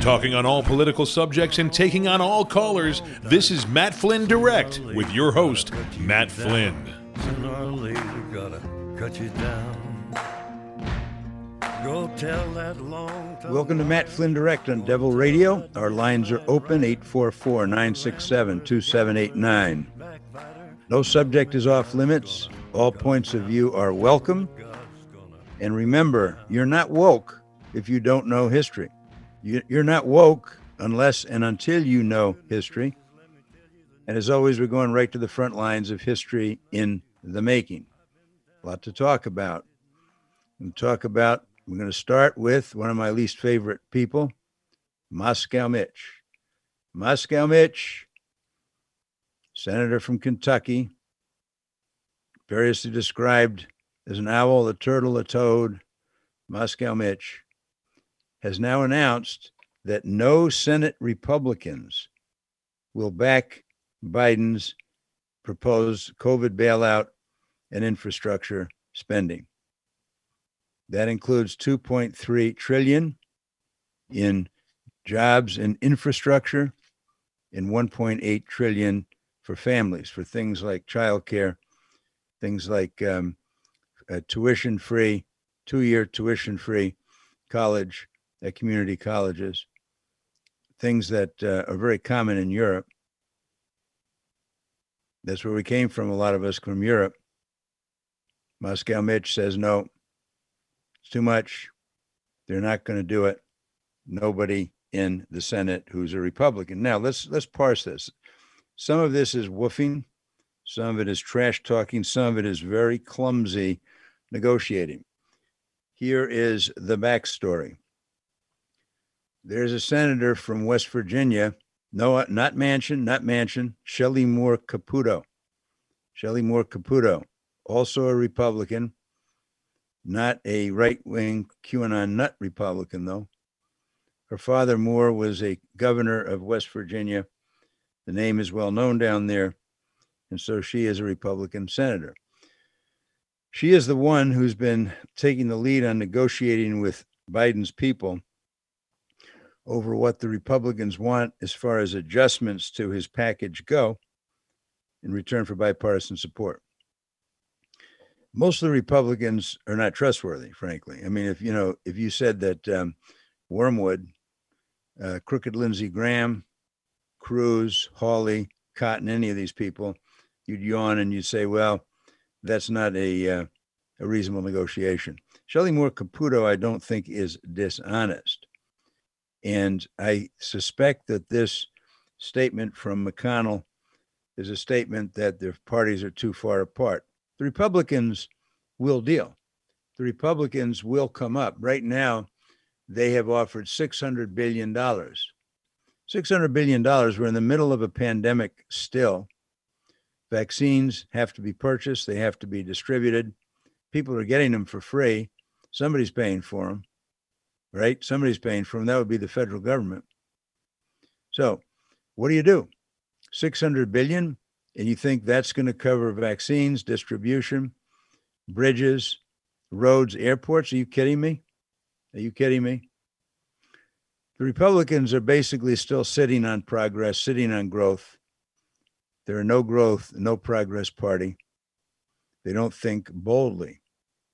Talking on all political subjects and taking on all callers, this is Matt Flynn Direct with your host, Matt Flynn. Sooner or later, gotta cut you down. Go tell that long time. Welcome to Matt Flynn Direct on Devil Radio. Our lines are open, 844-967-2789. No subject is off limits. All points of view are welcome. And remember, you're not woke if you don't know history. You're not woke unless and until you know history. And as always, we're going right to the front lines of history in the making. A lot to talk about. We're going to start with one of my least favorite people, Moscow Mitch. Moscow Mitch, senator from Kentucky, variously described as an owl, a turtle, a toad. Moscow Mitch has now announced that no Senate Republicans will back Biden's proposed COVID bailout and infrastructure spending. That includes $2.3 trillion in jobs and infrastructure and $1.8 trillion for families, for things like childcare, things like tuition-free, 2-year tuition-free college at community colleges, things that are very common in Europe. That's where we came from, a lot of us from Europe. Moscow Mitch says no. It's too much. They're not going to do it. Nobody in the Senate who's a Republican. Now, let's parse this. Some of this is woofing. Some of it is trash talking. Some of it is very clumsy negotiating. Here is the backstory. There's a senator from West Virginia. No, not Manchin. Shelley Moore Capito. Shelley Moore Capito, also a Republican. Not a right-wing QAnon nut Republican, though. Her father, Moore, was a governor of West Virginia. The name is well known down there, and so she is a Republican senator. She is the one who's been taking the lead on negotiating with Biden's people over what the Republicans want as far as adjustments to his package go in return for bipartisan support. Most of the Republicans are not trustworthy, frankly. I mean, if you said that Wormwood, Crooked Lindsey Graham, Cruz, Hawley, Cotton, any of these people, you'd yawn and you'd say, well, that's not a reasonable negotiation. Shelley Moore Capito, I don't think, is dishonest. And I suspect that this statement from McConnell is a statement that the parties are too far apart. The Republicans will deal. The Republicans will come up. Right now, they have offered $600 billion. $600 billion. We're in the middle of a pandemic still. Vaccines have to be purchased. They have to be distributed. People are getting them for free. Somebody's paying for them, right? Somebody's paying for them. That would be the federal government. So what do? $600 billion. And you think that's going to cover vaccines, distribution, bridges, roads, airports? Are you kidding me? The Republicans are basically still sitting on progress, sitting on growth. They're a no growth, no progress party. They don't think boldly.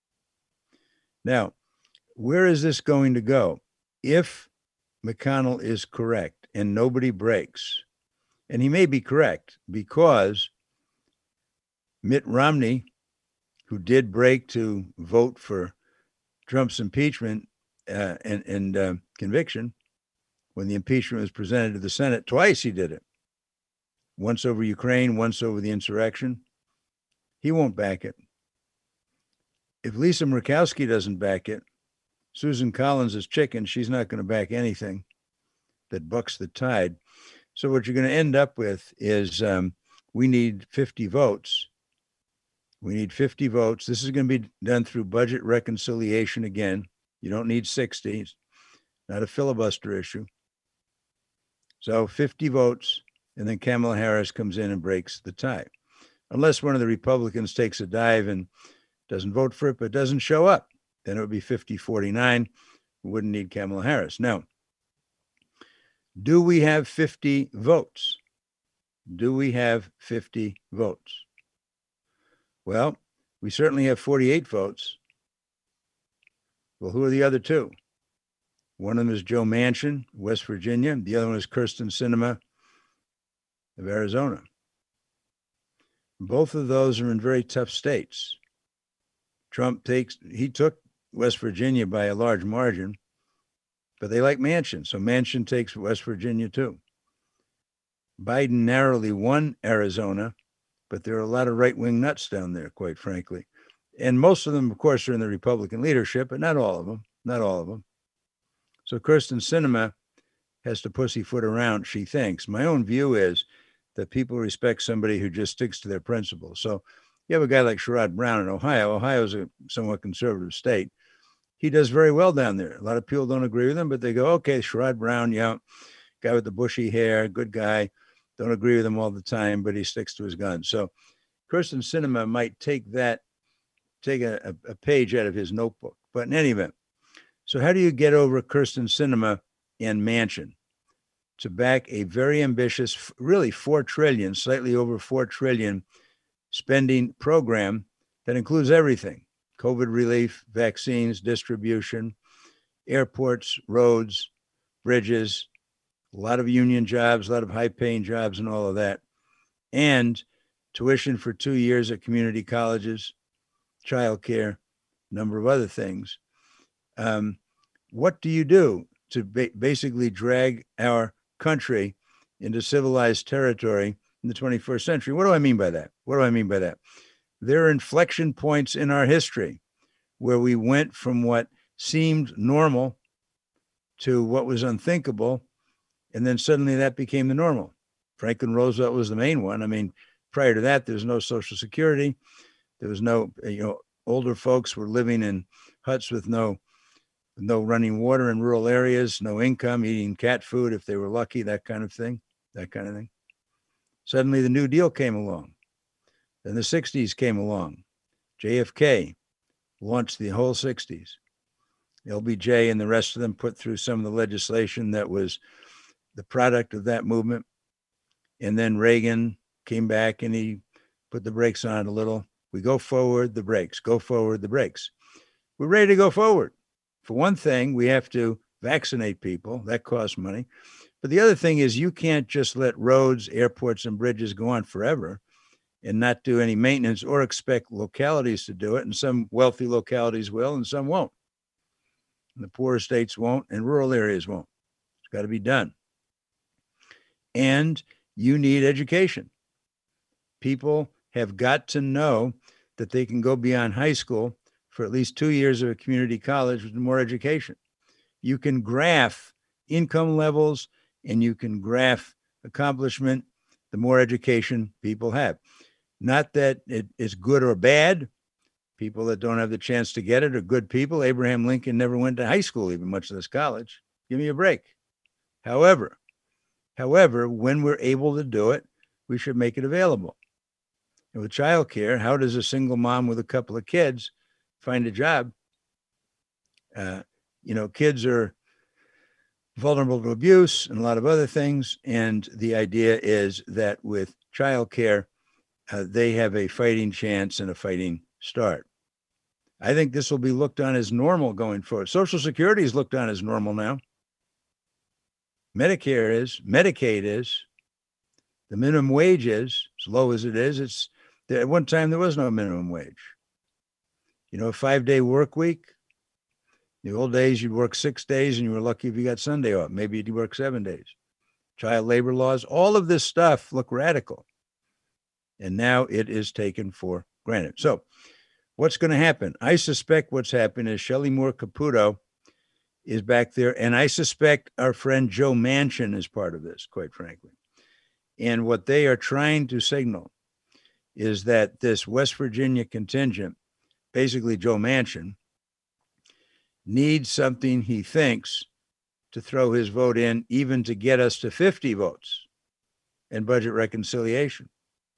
Now, where is this going to go? If McConnell is correct and nobody breaks, and he may be correct because Mitt Romney, who did break to vote for Trump's impeachment and conviction, when the impeachment was presented to the Senate, twice he did it. Once over Ukraine, once over the insurrection. He won't back it. If Lisa Murkowski doesn't back it, Susan Collins is chicken. She's not going to back anything that bucks the tide. So what you're going to end up with is we need 50 votes. We need 50 votes. This is going to be done through budget reconciliation again. You don't need 60. It's not a filibuster issue. So 50 votes, and then Kamala Harris comes in and breaks the tie. Unless one of the Republicans takes a dive and doesn't vote for it, but doesn't show up, then it would be 50-49. We wouldn't need Kamala Harris. Now, Do we have 50 votes? Do we have 50 votes? Well, we certainly have 48 votes. Well, who are the other two? One of them is Joe Manchin, West Virginia. The other one is Kyrsten Sinema of Arizona. Both of those are in very tough states. Trump took West Virginia by a large margin, but they like Manchin. So Manchin takes West Virginia too. Biden narrowly won Arizona, but there are a lot of right-wing nuts down there, quite frankly. And most of them, of course, are in the Republican leadership, but not all of them. Not all of them. So Kyrsten Sinema has to pussyfoot around, she thinks. My own view is that people respect somebody who just sticks to their principles. So you have a guy like Sherrod Brown in Ohio. Ohio is a somewhat conservative state. He does very well down there. A lot of people don't agree with him, but they go, okay, Sherrod Brown, yeah, guy with the bushy hair, good guy. Don't agree with him all the time, but he sticks to his guns. So Kyrsten Sinema might take a page out of his notebook. But in any event, so how do you get over Kyrsten Sinema and Manchin to back a very ambitious, really $4 trillion, slightly over $4 trillion spending program that includes everything: COVID relief, vaccines, distribution, airports, roads, bridges, a lot of union jobs, a lot of high-paying jobs and all of that, and tuition for 2 years at community colleges, childcare, a number of other things. What do you do to basically drag our country into civilized territory in the 21st century? What do I mean by that? What do I mean by that? There are inflection points in our history where we went from what seemed normal to what was unthinkable, and then suddenly that became the normal. Franklin Roosevelt was the main one. I mean, prior to that, there was no Social Security. There was no, older folks were living in huts with no running water in rural areas, no income, eating cat food if they were lucky, that kind of thing. Suddenly the New Deal came along. Then the 60s came along. JFK launched the whole 60s. LBJ and the rest of them put through some of the legislation that was the product of that movement. And then Reagan came back and he put the brakes on a little. We go forward, the brakes, go forward, the brakes. We're ready to go forward. For one thing, we have to vaccinate people. That costs money. But the other thing is you can't just let roads, airports, and bridges go on forever and not do any maintenance or expect localities to do it. And some wealthy localities will and some won't. And the poorer states won't and rural areas won't. It's got to be done. And you need education. People have got to know that they can go beyond high school for at least 2 years of a community college with more education. You can graph income levels and you can graph accomplishment the more education people have. Not that it is good or bad. People that don't have the chance to get it are good people. Abraham Lincoln never went to high school, even much less college. Give me a break. However, when we're able to do it, we should make it available. And with childcare, how does a single mom with a couple of kids find a job? Kids are vulnerable to abuse and a lot of other things. And the idea is that with childcare, they have a fighting chance and a fighting start. I think this will be looked on as normal going forward. Social Security is looked on as normal now. Medicare is, Medicaid is, the minimum wage is, as low as it is. At one time, there was no minimum wage. A 5-day work week. In the old days, you'd work 6 days and you were lucky if you got Sunday off. Maybe you'd work 7 days. Child labor laws, all of this stuff look radical. And now it is taken for granted. So what's going to happen? I suspect what's happened is Shelley Moore Caputo is back there. And I suspect our friend Joe Manchin is part of this, quite frankly. And what they are trying to signal is that this West Virginia contingent, basically Joe Manchin, needs something he thinks to throw his vote in, even to get us to 50 votes and budget reconciliation.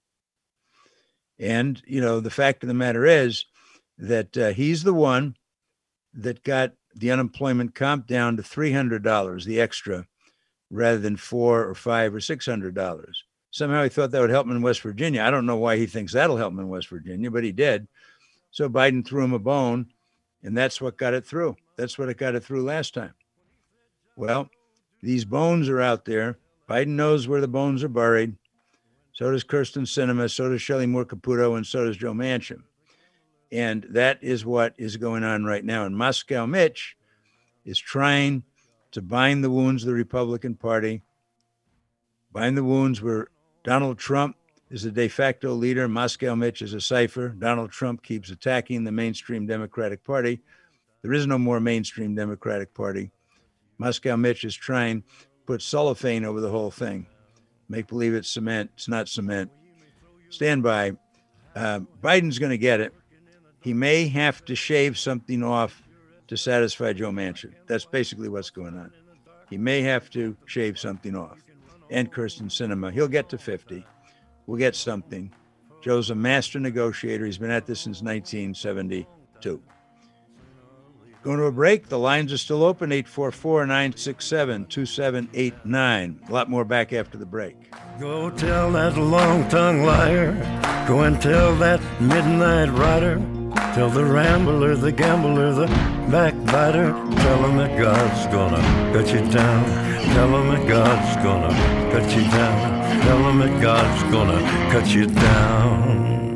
And, the fact of the matter is that he's the one that got the unemployment comp down to $300, the extra rather than $4 or $5 or $600. Somehow he thought that would help him in West Virginia. I don't know why he thinks that'll help him in West Virginia, but he did. So Biden threw him a bone, and that's what got it through. That's what it got it through last time. Well, these bones are out there. Biden knows where the bones are buried. So does Kyrsten Sinema, so does Shelley Moore Caputo, and so does Joe Manchin. And that is what is going on right now. And Moscow Mitch is trying to bind the wounds of the Republican Party, bind the wounds where Donald Trump is the de facto leader. Moscow Mitch is a cipher. Donald Trump keeps attacking the mainstream Democratic Party. There is no more mainstream Democratic Party. Moscow Mitch is trying to put cellophane over the whole thing. Make believe it's cement. It's not cement. Stand by. Biden's going to get it. He may have to shave something off to satisfy Joe Manchin. That's basically what's going on. He may have to shave something off. And Kyrsten Sinema. He'll get to 50. We'll get something. Joe's a master negotiator. He's been at this since 1972. Going to a break. The lines are still open, 844-967-2789. A lot more back after the break. Go tell that long-tongued liar. Go and tell that midnight rider. Tell the rambler, the gambler, the backbiter. Tell him that God's gonna cut you down. Tell him that God's gonna cut you down. Tell him that God's gonna cut you down.